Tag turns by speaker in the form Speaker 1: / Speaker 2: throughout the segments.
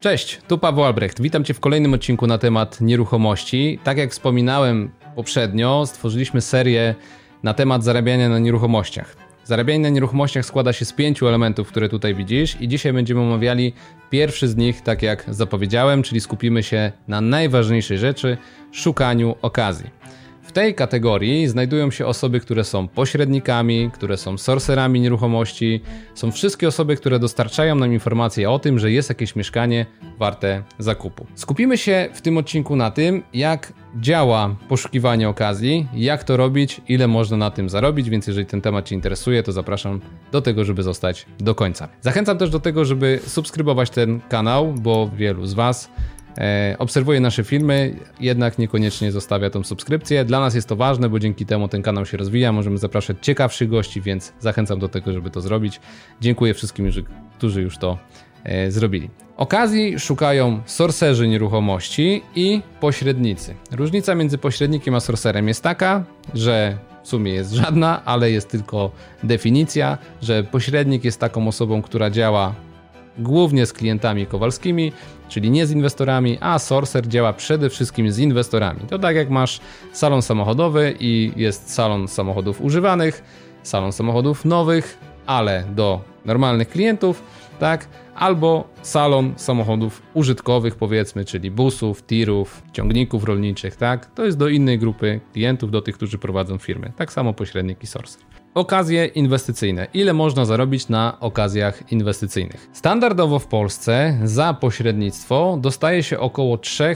Speaker 1: Cześć, tu Paweł Albrecht. Witam Cię w kolejnym odcinku na temat nieruchomości. Tak jak wspominałem poprzednio, stworzyliśmy serię na temat zarabiania na nieruchomościach. Zarabianie na nieruchomościach składa się z 5 elementów, które tutaj widzisz i dzisiaj będziemy omawiali pierwszy z nich, tak jak zapowiedziałem, czyli skupimy się na najważniejszej rzeczy, szukaniu okazji. W tej kategorii znajdują się osoby, które są pośrednikami, które są sorcerami nieruchomości, są wszystkie osoby, które dostarczają nam informacje o tym, że jest jakieś mieszkanie warte zakupu. Skupimy się w tym odcinku na tym, jak działa poszukiwanie okazji, jak to robić, ile można na tym zarobić, więc jeżeli ten temat Cię interesuje, to zapraszam do tego, żeby zostać do końca. Zachęcam też do tego, żeby subskrybować ten kanał, bo wielu z Was obserwuje nasze filmy, jednak niekoniecznie zostawia tą subskrypcję. Dla nas jest to ważne, bo dzięki temu ten kanał się rozwija, możemy zapraszać ciekawszych gości, więc zachęcam do tego, żeby to zrobić. Dziękuję wszystkim, którzy już to zrobili. Okazji szukają sorcerzy nieruchomości i pośrednicy. Różnica między pośrednikiem a sorcerem jest taka, że w sumie jest żadna, ale jest tylko definicja, że pośrednik jest taką osobą, która działa głównie z klientami kowalskimi, czyli nie z inwestorami, a sorcer działa przede wszystkim z inwestorami. To tak jak masz salon samochodowy i jest salon samochodów używanych, salon samochodów nowych, ale do normalnych klientów, tak? Albo salon samochodów użytkowych, powiedzmy, czyli busów, tirów, ciągników rolniczych, tak? To jest do innej grupy klientów, do tych, którzy prowadzą firmy. Tak samo pośrednik i sorcer. Okazje inwestycyjne. Ile można zarobić na okazjach inwestycyjnych? Standardowo w Polsce za pośrednictwo dostaje się około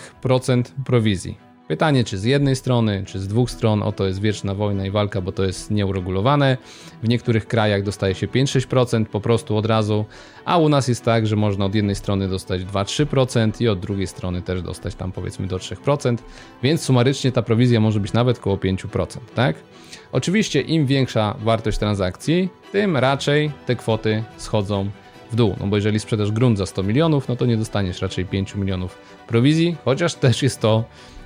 Speaker 1: 3% prowizji. Pytanie, czy z jednej strony, czy z dwóch stron, oto jest wieczna wojna i walka, bo to jest nieuregulowane. W niektórych krajach dostaje się 5-6% po prostu od razu, a u nas jest tak, że można od jednej strony dostać 2-3% i od drugiej strony też dostać tam powiedzmy do 3%, więc sumarycznie ta prowizja może być nawet około 5%, tak? Oczywiście im większa wartość transakcji, tym raczej te kwoty schodzą w dół, no bo jeżeli sprzedasz grunt za 100 milionów, no to nie dostaniesz raczej 5 milionów prowizji, chociaż też jest to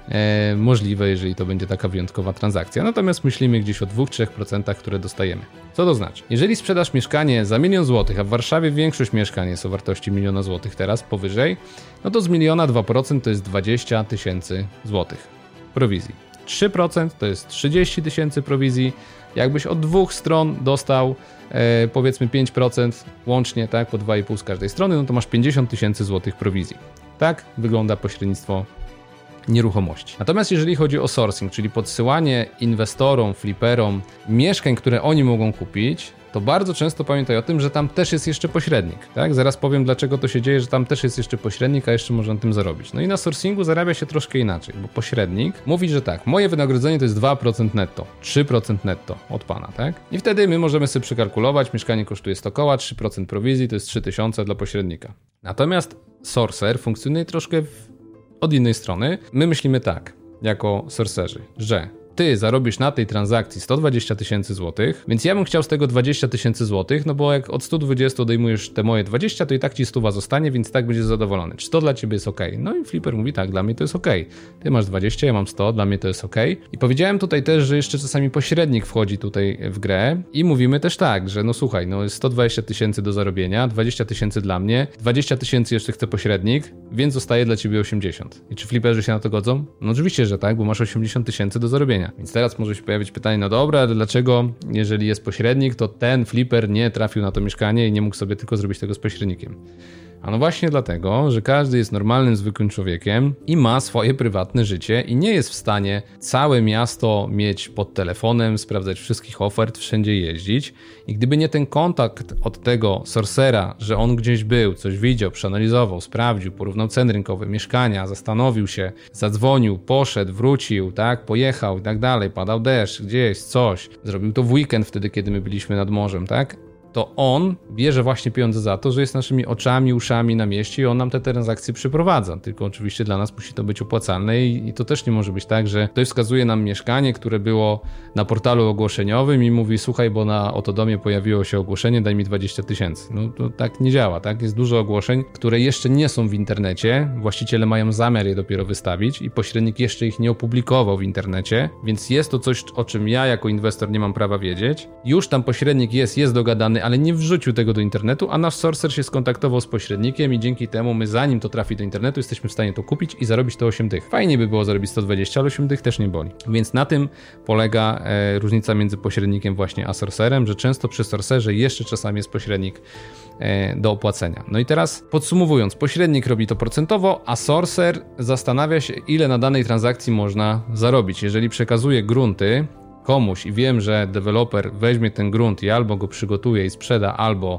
Speaker 1: możliwe, jeżeli to będzie taka wyjątkowa transakcja. Natomiast myślimy gdzieś o 2-3%, które dostajemy. Co to znaczy? Jeżeli sprzedasz mieszkanie za 1 000 000 złotych, a w Warszawie większość mieszkań jest o wartości 1 000 000 złotych teraz, powyżej, no to z 1 000 000 2% to jest 20 000 złotych prowizji. 3% to jest 30 000 prowizji. Jakbyś od dwóch stron dostał powiedzmy 5% łącznie, tak, po 2,5 z każdej strony, no to masz 50 000 złotych prowizji. Tak wygląda pośrednictwo nieruchomości. Natomiast jeżeli chodzi o sourcing, czyli podsyłanie inwestorom, fliperom mieszkań, które oni mogą kupić, to bardzo często pamiętaj o tym, że tam też jest jeszcze pośrednik. Tak? Zaraz powiem, dlaczego to się dzieje, że tam też jest jeszcze pośrednik, a jeszcze można na tym zarobić. No i na sourcingu zarabia się troszkę inaczej, bo pośrednik mówi, że tak, moje wynagrodzenie to jest 2% netto, 3% netto od pana, tak? I wtedy my możemy sobie przekalkulować, mieszkanie kosztuje 100 koła, 3% prowizji to jest 3000 dla pośrednika. Natomiast sorcer funkcjonuje troszkę od innej strony. My myślimy tak, jako sorcerzy, że ty zarobisz na tej transakcji 120 000 złotych, więc ja bym chciał z tego 20 000 złotych, no bo jak od 120 odejmujesz te moje 20, to i tak ci 100 zostanie, więc tak będziesz zadowolony. Czy to dla ciebie jest ok? No i flipper mówi tak, dla mnie to jest ok. Ty masz 20, ja mam 100, dla mnie to jest ok. I powiedziałem tutaj też, że jeszcze czasami pośrednik wchodzi tutaj w grę i mówimy też tak, że no słuchaj, no jest 120 000 do zarobienia, 20 000 dla mnie, 20 000 jeszcze chce pośrednik, więc zostaje dla ciebie 80. I czy fliperzy się na to godzą? No oczywiście, że tak, bo masz 80 000 do zarobienia. Więc teraz może się pojawić pytanie, no dobra, ale dlaczego, jeżeli jest pośrednik, to ten flipper nie trafił na to mieszkanie i nie mógł sobie tylko zrobić tego z pośrednikiem? A no właśnie dlatego, że każdy jest normalnym, zwykłym człowiekiem i ma swoje prywatne życie i nie jest w stanie całe miasto mieć pod telefonem, sprawdzać wszystkich ofert, wszędzie jeździć. I gdyby nie ten kontakt od tego sorcera, że on gdzieś był, coś widział, przeanalizował, sprawdził, porównał ceny rynkowe, mieszkania, zastanowił się, zadzwonił, poszedł, wrócił, tak, pojechał i tak dalej, padał deszcz, gdzieś, coś. Zrobił to w weekend wtedy, kiedy my byliśmy nad morzem, tak? To on bierze właśnie pieniądze za to, że jest naszymi oczami, uszami na mieście i on nam te transakcje przeprowadza. Tylko oczywiście dla nas musi to być opłacalne i to też nie może być tak, że ktoś wskazuje nam mieszkanie, które było na portalu ogłoszeniowym i mówi, słuchaj, bo na Otodomie pojawiło się ogłoszenie, daj mi 20 000. No to tak nie działa, tak? Jest dużo ogłoszeń, które jeszcze nie są w internecie, właściciele mają zamiar je dopiero wystawić i pośrednik jeszcze ich nie opublikował w internecie, więc jest to coś, o czym ja jako inwestor nie mam prawa wiedzieć. Już tam pośrednik jest dogadany, ale nie wrzucił tego do internetu, a nasz sourcer się skontaktował z pośrednikiem i dzięki temu my, zanim to trafi do internetu, jesteśmy w stanie to kupić i zarobić to 8 dych. Fajnie by było zarobić 120, ale 8 dych też nie boli. Więc na tym polega różnica między pośrednikiem właśnie a sourcerem, że często przy sourcerze jeszcze czasami jest pośrednik do opłacenia. No i teraz podsumowując, pośrednik robi to procentowo, a sourcer zastanawia się, ile na danej transakcji można zarobić. Jeżeli przekazuje grunty komuś i wiem, że deweloper weźmie ten grunt i albo go przygotuje i sprzeda, albo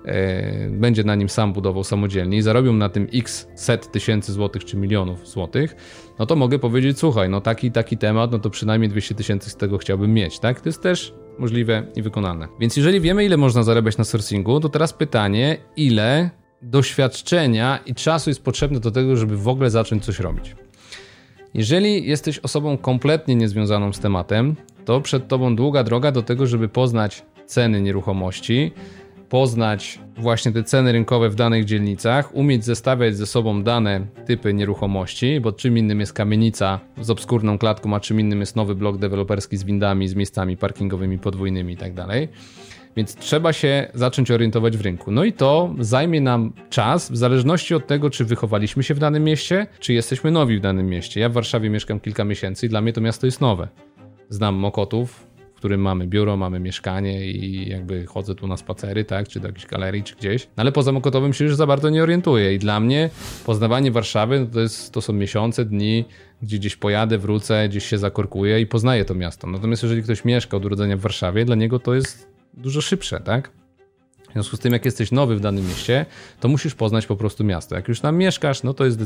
Speaker 1: będzie na nim sam budował samodzielnie i zarobią na tym x set tysięcy złotych czy milionów złotych, no to mogę powiedzieć, słuchaj, no taki temat, no to przynajmniej 200 tysięcy z tego chciałbym mieć, tak? To jest też możliwe i wykonalne. Więc jeżeli wiemy, ile można zarabiać na sourcingu, to teraz pytanie, ile doświadczenia i czasu jest potrzebne do tego, żeby w ogóle zacząć coś robić. Jeżeli jesteś osobą kompletnie niezwiązaną z tematem, to przed tobą długa droga do tego, żeby poznać ceny nieruchomości, poznać właśnie te ceny rynkowe w danych dzielnicach, umieć zestawiać ze sobą dane typy nieruchomości, bo czym innym jest kamienica z obskurną klatką, a czym innym jest nowy blok deweloperski z windami, z miejscami parkingowymi podwójnymi i tak dalej. Więc trzeba się zacząć orientować w rynku. No i to zajmie nam czas w zależności od tego, czy wychowaliśmy się w danym mieście, czy jesteśmy nowi w danym mieście. Ja w Warszawie mieszkam kilka miesięcy i dla mnie to miasto jest nowe. Znam Mokotów, w którym mamy biuro, mamy mieszkanie i jakby chodzę tu na spacery, tak, czy do jakiejś galerii, czy gdzieś. No ale poza Mokotowem się już za bardzo nie orientuję i dla mnie poznawanie Warszawy to są miesiące, dni, gdzie gdzieś pojadę, wrócę, gdzieś się zakorkuję i poznaję to miasto. Natomiast jeżeli ktoś mieszka od urodzenia w Warszawie, dla niego to jest dużo szybsze, tak? W związku z tym, jak jesteś nowy w danym mieście, to musisz poznać po prostu miasto. Jak już tam mieszkasz, no to jest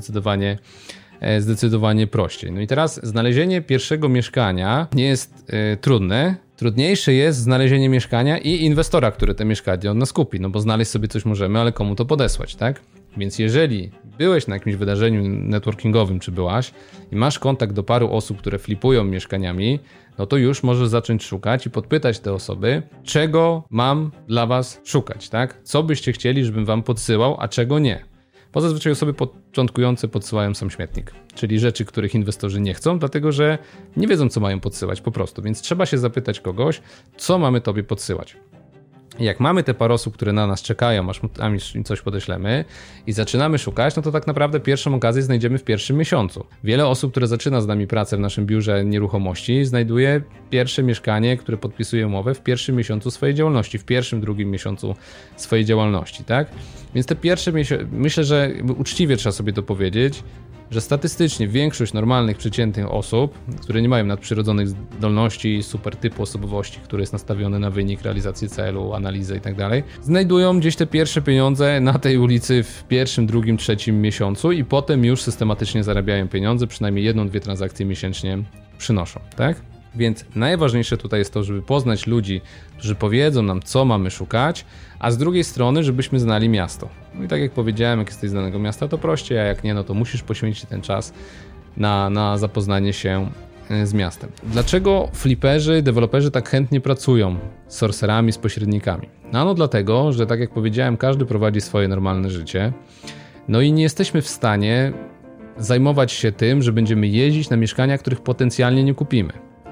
Speaker 1: zdecydowanie prościej. No i teraz znalezienie pierwszego mieszkania nie jest trudne. Trudniejsze jest znalezienie mieszkania i inwestora, który te mieszkanie od nas kupi. No bo znaleźć sobie coś możemy, ale komu to podesłać, tak? Więc jeżeli byłeś na jakimś wydarzeniu networkingowym, czy byłaś i masz kontakt do paru osób, które flipują mieszkaniami, no to już możesz zacząć szukać i podpytać te osoby, czego mam dla was szukać, tak? Co byście chcieli, żebym wam podsyłał, a czego nie. Bo zazwyczaj osoby początkujące podsyłają sam śmietnik, czyli rzeczy, których inwestorzy nie chcą, dlatego że nie wiedzą, co mają podsyłać po prostu. Więc trzeba się zapytać kogoś, co mamy tobie podsyłać. Jak mamy te parę osób, które na nas czekają, aż im coś podeślemy i zaczynamy szukać, no to tak naprawdę pierwszą okazję znajdziemy w pierwszym miesiącu. Wiele osób, które zaczyna z nami pracę w naszym biurze nieruchomości, znajduje pierwsze mieszkanie, które podpisuje umowę w pierwszym miesiącu swojej działalności, w pierwszym, drugim miesiącu swojej działalności, tak? Więc te pierwsze myślę, że uczciwie trzeba sobie to powiedzieć, że statystycznie większość normalnych, przeciętnych osób, które nie mają nadprzyrodzonych zdolności, super typu osobowości, który jest nastawiony na wynik, realizację celu, analizę i tak dalej, znajdują gdzieś te pierwsze pieniądze na tej ulicy w pierwszym, drugim, trzecim miesiącu i potem już systematycznie zarabiają pieniądze, przynajmniej 1-2 transakcje miesięcznie przynoszą, tak? Więc najważniejsze tutaj jest to, żeby poznać ludzi, którzy powiedzą nam, co mamy szukać, a z drugiej strony, żebyśmy znali miasto. No i tak jak powiedziałem, jak jesteś z danego miasta, to prościej, a jak nie, no to musisz poświęcić ten czas na zapoznanie się z miastem. Dlaczego fliperzy, deweloperzy tak chętnie pracują z sourcerami, z pośrednikami? No dlatego, że tak jak powiedziałem, każdy prowadzi swoje normalne życie, no i nie jesteśmy w stanie zajmować się tym, że będziemy jeździć na mieszkania, których potencjalnie nie kupimy.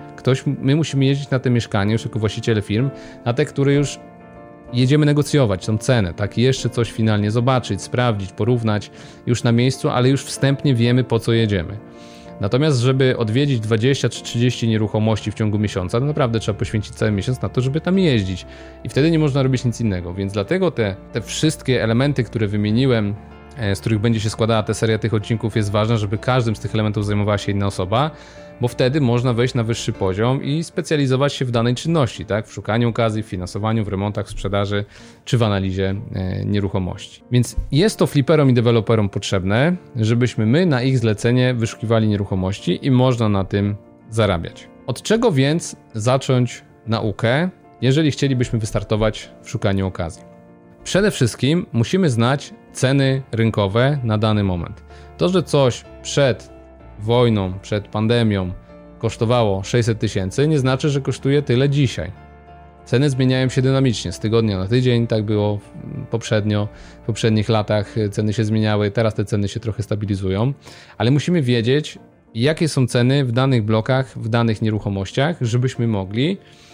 Speaker 1: My musimy jeździć na te mieszkania, już jako właściciele firm, na te, które już jedziemy negocjować, tą cenę, tak, i jeszcze coś finalnie zobaczyć, sprawdzić, porównać już na miejscu, ale już wstępnie wiemy, po co jedziemy. Natomiast, żeby odwiedzić 20 czy 30 nieruchomości w ciągu miesiąca, to naprawdę trzeba poświęcić cały miesiąc na to, żeby tam jeździć. I wtedy nie można robić nic innego, więc dlatego te wszystkie elementy, które wymieniłem, z których będzie się składała ta seria tych odcinków, jest ważna, żeby każdym z tych elementów zajmowała się inna osoba, bo wtedy można wejść na wyższy poziom i specjalizować się w danej czynności, tak? W szukaniu okazji, w finansowaniu, w remontach, w sprzedaży czy w analizie nieruchomości. Więc jest to fliperom i deweloperom potrzebne, żebyśmy my na ich zlecenie wyszukiwali nieruchomości i można na tym zarabiać. Od czego więc zacząć naukę, jeżeli chcielibyśmy wystartować w szukaniu okazji? Przede wszystkim musimy znać ceny rynkowe na dany moment. To, że coś przed wojną, przed pandemią kosztowało 600 tysięcy, nie znaczy, że kosztuje tyle dzisiaj. Ceny zmieniają się dynamicznie, z tygodnia na tydzień, tak było poprzednio, w poprzednich latach ceny się zmieniały, teraz te ceny się trochę stabilizują, ale musimy wiedzieć, jakie są ceny w danych blokach, w danych nieruchomościach, żebyśmy mogli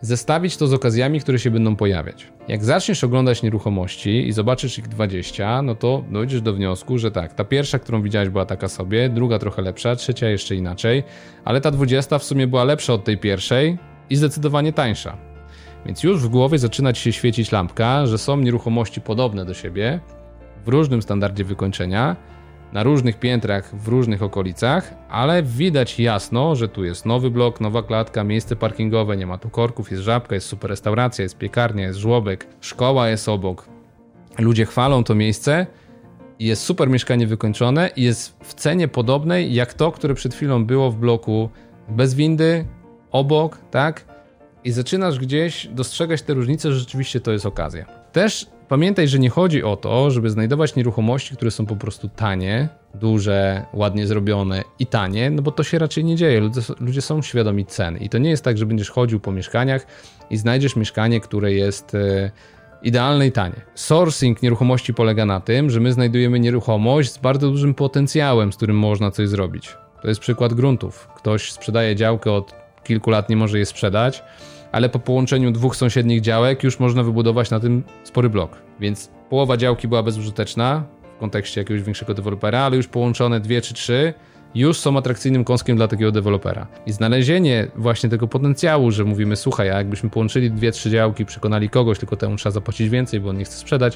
Speaker 1: zestawić to z okazjami, które się będą pojawiać. Jak zaczniesz oglądać nieruchomości i zobaczysz ich 20, no to dojdziesz do wniosku, że tak, ta pierwsza, którą widziałeś, była taka sobie, druga trochę lepsza, trzecia jeszcze inaczej, ale ta 20 w sumie była lepsza od tej pierwszej i zdecydowanie tańsza. Więc już w głowie zaczyna ci się świecić lampka, że są nieruchomości podobne do siebie, w różnym standardzie wykończenia, na różnych piętrach, w różnych okolicach, ale widać jasno, że tu jest nowy blok, nowa klatka, miejsce parkingowe, nie ma tu korków, jest żabka, jest super restauracja, jest piekarnia, jest żłobek, szkoła jest obok. Ludzie chwalą to miejsce i jest super mieszkanie wykończone i jest w cenie podobnej jak to, które przed chwilą było w bloku bez windy, obok, tak? I zaczynasz gdzieś dostrzegać te różnice, że rzeczywiście to jest okazja. Też pamiętaj, że nie chodzi o to, żeby znajdować nieruchomości, które są po prostu tanie, duże, ładnie zrobione i tanie, no bo to się raczej nie dzieje. Ludzie są świadomi cen i to nie jest tak, że będziesz chodził po mieszkaniach i znajdziesz mieszkanie, które jest idealne i tanie. Sourcing nieruchomości polega na tym, że my znajdujemy nieruchomość z bardzo dużym potencjałem, z którym można coś zrobić. To jest przykład gruntów. Ktoś sprzedaje działkę od kilku lat, nie może je sprzedać, ale po połączeniu dwóch sąsiednich działek już można wybudować na tym spory blok. Więc połowa działki była bezużyteczna w kontekście jakiegoś większego dewelopera, ale już połączone 2 czy 3 już są atrakcyjnym kąskiem dla takiego dewelopera. I znalezienie właśnie tego potencjału, że mówimy, słuchaj, a jakbyśmy połączyli 2-3 działki, przekonali kogoś, tylko temu trzeba zapłacić więcej, bo on nie chce sprzedać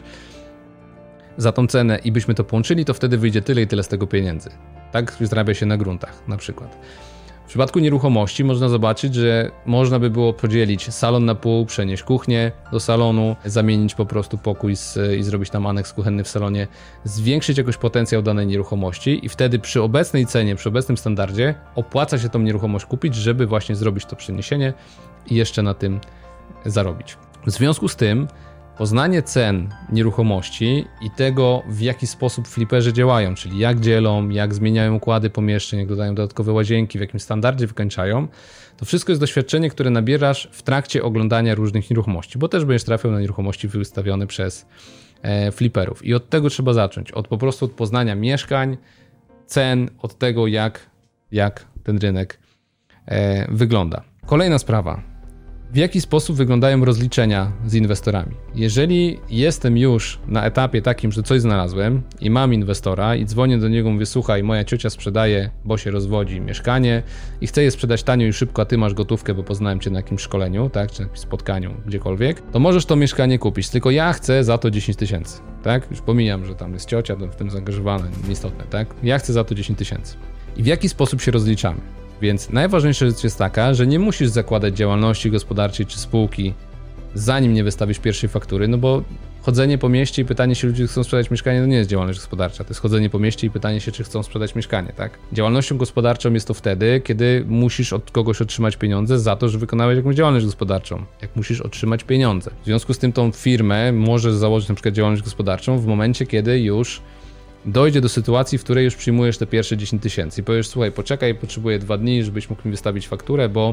Speaker 1: za tą cenę i byśmy to połączyli, to wtedy wyjdzie tyle i tyle z tego pieniędzy. Tak zarabia się na gruntach na przykład. W przypadku nieruchomości można zobaczyć, że można by było podzielić salon na pół, przenieść kuchnię do salonu, zamienić po prostu pokój i zrobić tam aneks kuchenny w salonie, zwiększyć jakoś potencjał danej nieruchomości i wtedy przy obecnej cenie, przy obecnym standardzie opłaca się tą nieruchomość kupić, żeby właśnie zrobić to przeniesienie i jeszcze na tym zarobić. W związku z tym poznanie cen nieruchomości i tego, w jaki sposób fliperzy działają, czyli jak dzielą, jak zmieniają układy pomieszczeń, jak dodają dodatkowe łazienki, w jakim standardzie wykończają, to wszystko jest doświadczenie, które nabierasz w trakcie oglądania różnych nieruchomości, bo też będziesz trafiał na nieruchomości wystawione przez fliperów. I od tego trzeba zacząć, po prostu od poznania mieszkań, cen, od tego jak ten rynek wygląda. Kolejna sprawa. W jaki sposób wyglądają rozliczenia z inwestorami? Jeżeli jestem już na etapie takim, że coś znalazłem i mam inwestora i dzwonię do niego, mówię, słuchaj, moja ciocia sprzedaje, bo się rozwodzi mieszkanie i chce je sprzedać tanio i szybko, a ty masz gotówkę, bo poznałem cię na jakimś szkoleniu, tak, czy na jakimś spotkaniu, gdziekolwiek, to możesz to mieszkanie kupić, tylko ja chcę za to 10 000, tak? Już pomijam, że tam jest ciocia w tym zaangażowana, nieistotne, tak? Ja chcę za to 10 000. I w jaki sposób się rozliczamy? Więc najważniejsza rzecz jest taka, że nie musisz zakładać działalności gospodarczej czy spółki, zanim nie wystawisz pierwszej faktury, no bo chodzenie po mieście i pytanie się ludzi, czy chcą sprzedać mieszkanie, to nie jest działalność gospodarcza. To jest chodzenie po mieście i pytanie się, czy chcą sprzedać mieszkanie, tak? Działalnością gospodarczą jest to wtedy, kiedy musisz od kogoś otrzymać pieniądze za to, że wykonałeś jakąś działalność gospodarczą. Jak musisz otrzymać pieniądze. W związku z tym tą firmę możesz założyć na przykład działalność gospodarczą w momencie, kiedy już dojdzie do sytuacji, w której już przyjmujesz te pierwsze 10 000 i powiesz, słuchaj, poczekaj, potrzebuję 2 dni, żebyś mógł mi wystawić fakturę, bo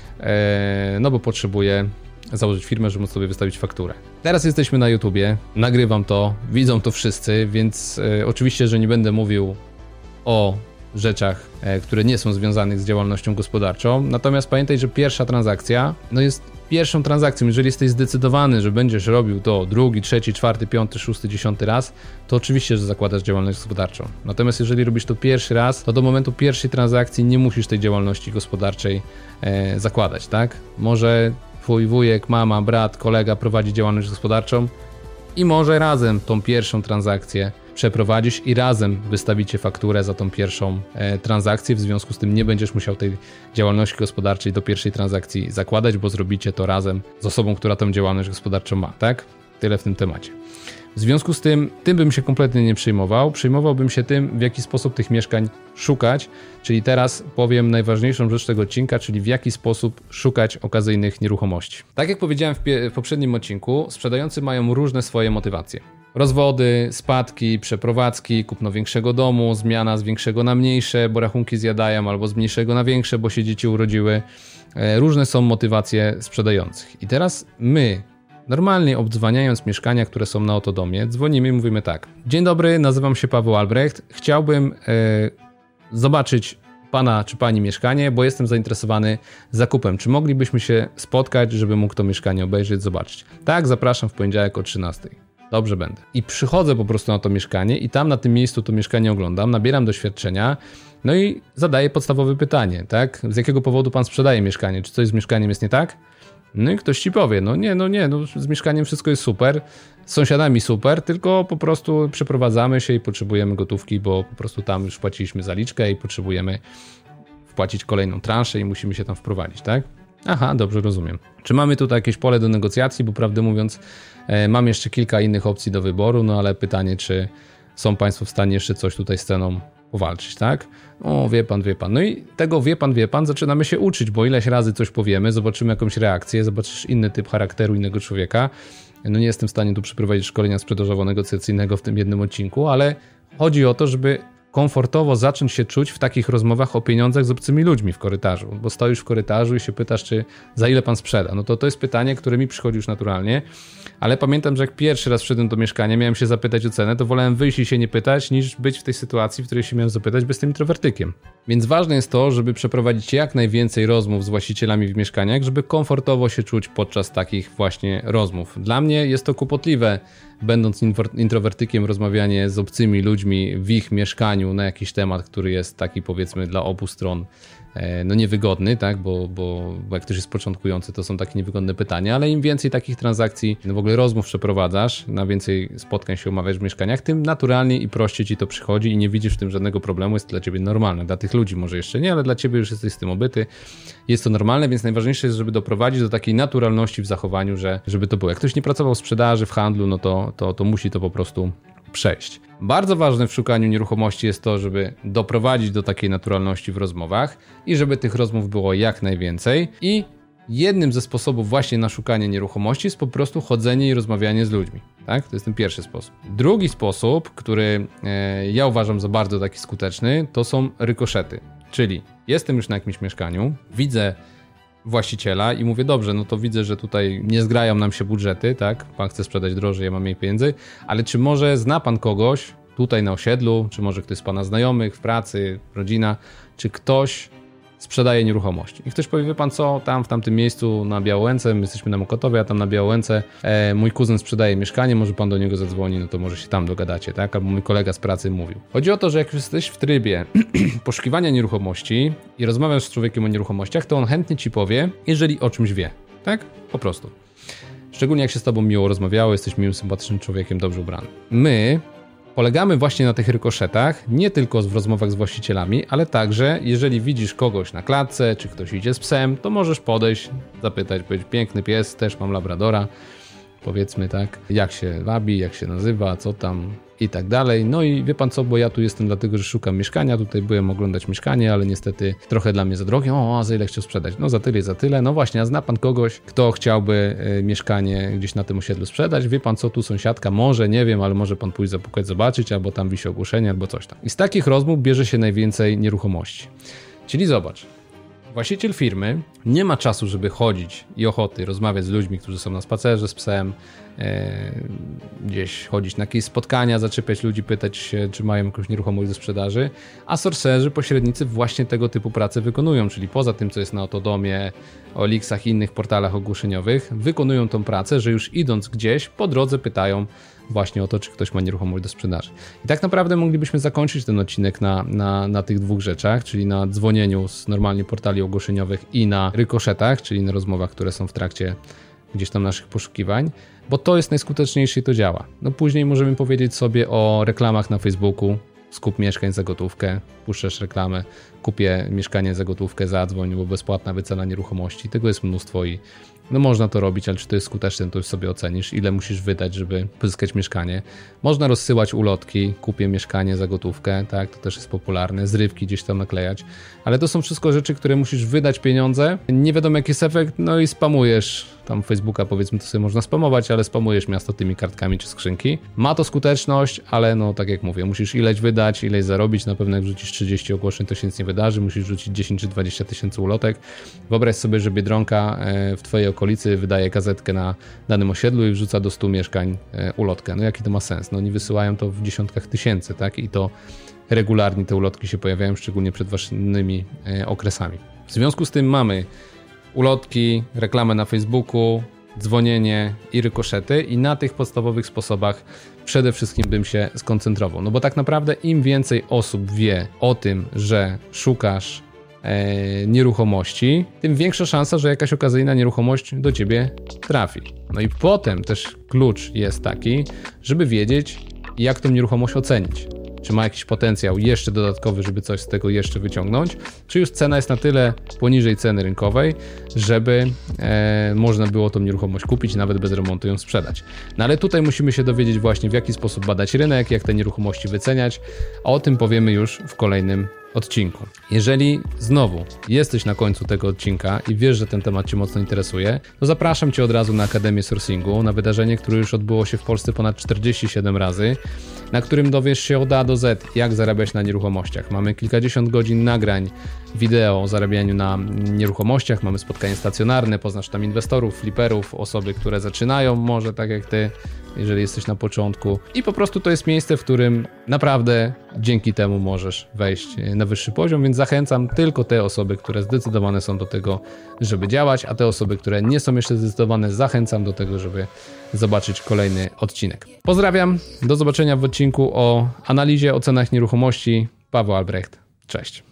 Speaker 1: potrzebuję założyć firmę, żeby móc sobie wystawić fakturę. Teraz jesteśmy na YouTubie, nagrywam to, widzą to wszyscy, więc oczywiście, że nie będę mówił o rzeczach, które nie są związane z działalnością gospodarczą, natomiast pamiętaj, że pierwsza transakcja jest pierwszą transakcją. Jeżeli jesteś zdecydowany, że będziesz robił to 2., 3., 4., 5., 6., 10. raz, to oczywiście, że zakładasz działalność gospodarczą. Natomiast jeżeli robisz to pierwszy raz, to do momentu pierwszej transakcji nie musisz tej działalności gospodarczej zakładać, tak? Może twój wujek, mama, brat, kolega prowadzi działalność gospodarczą i może razem tą pierwszą transakcję przeprowadzisz i razem wystawicie fakturę za tą pierwszą transakcję, w związku z tym nie będziesz musiał tej działalności gospodarczej do pierwszej transakcji zakładać, bo zrobicie to razem z osobą, która tą działalność gospodarczą ma, tak? Tyle w tym temacie. W związku z tym bym się kompletnie nie przejmował. Przejmowałbym się tym, w jaki sposób tych mieszkań szukać, czyli teraz powiem najważniejszą rzecz tego odcinka, czyli w jaki sposób szukać okazyjnych nieruchomości. Tak jak powiedziałem w poprzednim odcinku, sprzedający mają różne swoje motywacje. Rozwody, spadki, przeprowadzki, kupno większego domu, zmiana z większego na mniejsze, bo rachunki zjadają, albo z mniejszego na większe, bo się dzieci urodziły. Różne są motywacje sprzedających. I teraz my, normalnie obdzwaniając mieszkania, które są na Otodomie, dzwonimy i mówimy tak. Dzień dobry, nazywam się Paweł Albrecht. Chciałbym zobaczyć pana czy pani mieszkanie, bo jestem zainteresowany zakupem. Czy moglibyśmy się spotkać, żeby mógł to mieszkanie obejrzeć, zobaczyć? Tak, zapraszam w poniedziałek o 13:00. Dobrze będę. I przychodzę po prostu na to mieszkanie i tam na tym miejscu to mieszkanie oglądam, nabieram doświadczenia, no i zadaję podstawowe pytanie, tak? Z jakiego powodu pan sprzedaje mieszkanie? Czy coś z mieszkaniem jest nie tak? No i ktoś ci powie, no z mieszkaniem wszystko jest super, z sąsiadami super, tylko po prostu przeprowadzamy się i potrzebujemy gotówki, bo po prostu tam już płaciliśmy zaliczkę i potrzebujemy wpłacić kolejną transzę i musimy się tam wprowadzić, tak? Aha, dobrze, rozumiem. Czy mamy tutaj jakieś pole do negocjacji, bo prawdę mówiąc mam jeszcze kilka innych opcji do wyboru, no ale pytanie, czy są państwo w stanie jeszcze coś tutaj z ceną powalczyć, tak? O, wie pan. No i tego wie pan, zaczynamy się uczyć, bo ileś razy coś powiemy, zobaczymy jakąś reakcję, zobaczysz inny typ charakteru innego człowieka. No nie jestem w stanie tu przeprowadzić szkolenia sprzedażowo-negocjacyjnego w tym jednym odcinku, ale chodzi o to, żeby komfortowo zacząć się czuć w takich rozmowach o pieniądzach z obcymi ludźmi w korytarzu, bo stoisz w korytarzu i się pytasz, czy za ile pan sprzeda. No to jest pytanie, które mi przychodzi już naturalnie, ale pamiętam, że jak pierwszy raz wszedłem do mieszkania, miałem się zapytać o cenę, to wolałem wyjść i się nie pytać, niż być w tej sytuacji, w której się miałem zapytać, bo jestem introwertykiem. Więc ważne jest to, żeby przeprowadzić jak najwięcej rozmów z właścicielami w mieszkaniach, żeby komfortowo się czuć podczas takich właśnie rozmów. Dla mnie jest to kłopotliwe, będąc introwertykiem, rozmawianie z obcymi ludźmi w ich mieszkaniu na jakiś temat, który jest taki, powiedzmy, dla obu stron no niewygodny, tak, bo jak ktoś jest początkujący, to są takie niewygodne pytania, ale im więcej takich transakcji, w ogóle rozmów przeprowadzasz, na więcej spotkań się umawiasz w mieszkaniach, tym naturalniej i prościej ci to przychodzi i nie widzisz w tym żadnego problemu, jest to dla ciebie normalne. Dla tych ludzi może jeszcze nie, ale dla ciebie już jesteś z tym obyty. Jest to normalne, więc najważniejsze jest, żeby doprowadzić do takiej naturalności w zachowaniu, żeby to było. Jak ktoś nie pracował w sprzedaży, w handlu, no to musi to po prostu przejść. Bardzo ważne w szukaniu nieruchomości jest to, żeby doprowadzić do takiej naturalności w rozmowach i żeby tych rozmów było jak najwięcej. I jednym ze sposobów właśnie na szukanie nieruchomości jest po prostu chodzenie i rozmawianie z ludźmi. Tak? To jest ten pierwszy sposób. Drugi sposób, który ja uważam za bardzo taki skuteczny, to są rykoszety. Czyli jestem już na jakimś mieszkaniu, widzę właściciela i mówię, dobrze, no to widzę, że tutaj nie zgrają nam się budżety, tak? Pan chce sprzedać drożej, ja mam mniej pieniędzy, ale czy może zna pan kogoś tutaj na osiedlu, czy może ktoś z pana znajomych w pracy, rodzina, czy ktoś sprzedaje nieruchomości? I ktoś powie, wie pan co, tam w tamtym miejscu na Białołęce, my jesteśmy na Mokotowie, a tam na Białołęce mój kuzyn sprzedaje mieszkanie, może pan do niego zadzwoni, no to może się tam dogadacie, tak? Albo mój kolega z pracy mówił. Chodzi o to, że jak już jesteś w trybie poszukiwania nieruchomości i rozmawiasz z człowiekiem o nieruchomościach, to on chętnie ci powie, jeżeli o czymś wie, tak? Po prostu. Szczególnie jak się z tobą miło rozmawiało, jesteś miłym, sympatycznym człowiekiem, dobrze ubranym. My polegamy właśnie na tych rykoszetach, nie tylko w rozmowach z właścicielami, ale także jeżeli widzisz kogoś na klatce, czy ktoś idzie z psem, to możesz podejść, zapytać, powiedzieć, piękny pies, też mam labradora, powiedzmy tak, jak się wabi, jak się nazywa, co tam i tak dalej. No i wie pan co, bo ja tu jestem dlatego, że szukam mieszkania, tutaj byłem oglądać mieszkanie, ale niestety trochę dla mnie za drogie. A za ile chciał sprzedać? No za tyle, za tyle. No właśnie, a zna pan kogoś, kto chciałby mieszkanie gdzieś na tym osiedlu sprzedać? Wie pan co, tu sąsiadka, może, nie wiem, ale może pan pójść zapukać, zobaczyć, albo tam wisi ogłoszenie, albo coś tam. I z takich rozmów bierze się najwięcej nieruchomości. Czyli zobacz, właściciel firmy nie ma czasu, żeby chodzić i ochoty rozmawiać z ludźmi, którzy są na spacerze z psem, gdzieś chodzić na jakieś spotkania, zaczepiać ludzi, pytać się, czy mają jakąś nieruchomość do sprzedaży, a sorcerzy, pośrednicy właśnie tego typu pracę wykonują, czyli poza tym, co jest na Otodomie, OLX-ach i innych portalach ogłoszeniowych, wykonują tą pracę, że już idąc gdzieś, po drodze pytają właśnie o to, czy ktoś ma nieruchomość do sprzedaży. I tak naprawdę moglibyśmy zakończyć ten odcinek na tych dwóch rzeczach, czyli na dzwonieniu z normalnie portali ogłoszeniowych i na rykoszetach, czyli na rozmowach, które są w trakcie gdzieś tam naszych poszukiwań, bo to jest najskuteczniejsze i to działa. No później możemy powiedzieć sobie o reklamach na Facebooku, skup mieszkań za gotówkę, puszczasz reklamę, kupię mieszkanie za gotówkę, zadzwoń, bo bezpłatna wycena nieruchomości, tego jest mnóstwo i no można to robić, ale czy to jest skuteczne, to już sobie ocenisz, ile musisz wydać, żeby pozyskać mieszkanie. Można rozsyłać ulotki, kupię mieszkanie za gotówkę, tak, to też jest popularne, zrywki gdzieś tam naklejać, ale to są wszystko rzeczy, które musisz wydać pieniądze, nie wiadomo jaki jest efekt, no i spamujesz tam Facebooka, powiedzmy, to sobie można spamować, ale spamujesz miasto tymi kartkami czy skrzynki. Ma to skuteczność, ale no tak jak mówię, musisz ileś wydać, ileś zarobić, na pewno jak wrzucisz 30 ogłoszeń, to się nic nie wydarzy, musisz rzucić 10 czy 20 tysięcy ulotek. Wyobraź sobie, że Biedronka w twojej okolicy wydaje gazetkę na danym osiedlu i wrzuca do 100 mieszkań ulotkę. No jaki to ma sens? No oni wysyłają to w dziesiątkach tysięcy, tak? I to regularnie te ulotki się pojawiają, szczególnie przed ważnymi okresami. W związku z tym mamy ulotki, reklamę na Facebooku, dzwonienie i rykoszety i na tych podstawowych sposobach przede wszystkim bym się skoncentrował. No bo tak naprawdę im więcej osób wie o tym, że szukasz nieruchomości, tym większa szansa, że jakaś okazyjna nieruchomość do ciebie trafi. No i potem też klucz jest taki, żeby wiedzieć, jak tą nieruchomość ocenić. Czy ma jakiś potencjał jeszcze dodatkowy, żeby coś z tego jeszcze wyciągnąć, czy już cena jest na tyle poniżej ceny rynkowej, żeby można było tą nieruchomość kupić, nawet bez remontu ją sprzedać. No ale tutaj musimy się dowiedzieć właśnie, w jaki sposób badać rynek, jak te nieruchomości wyceniać, a o tym powiemy już w kolejnym odcinku. Jeżeli znowu jesteś na końcu tego odcinka i wiesz, że ten temat Cię mocno interesuje, to zapraszam Cię od razu na Akademię Sourcingu, na wydarzenie, które już odbyło się w Polsce ponad 47 razy, na którym dowiesz się od A do Z, jak zarabiać na nieruchomościach. Mamy kilkadziesiąt godzin nagrań wideo o zarabianiu na nieruchomościach, mamy spotkanie stacjonarne, poznasz tam inwestorów, fliperów, osoby, które zaczynają może tak jak Ty, jeżeli jesteś na początku. I po prostu to jest miejsce, w którym naprawdę dzięki temu możesz wejść na wyższy poziom, więc zachęcam tylko te osoby, które zdecydowane są do tego, żeby działać, a te osoby, które nie są jeszcze zdecydowane, zachęcam do tego, żeby zobaczyć kolejny odcinek. Pozdrawiam, do zobaczenia w odcinku o analizie, o cenach nieruchomości. Paweł Albrecht, cześć.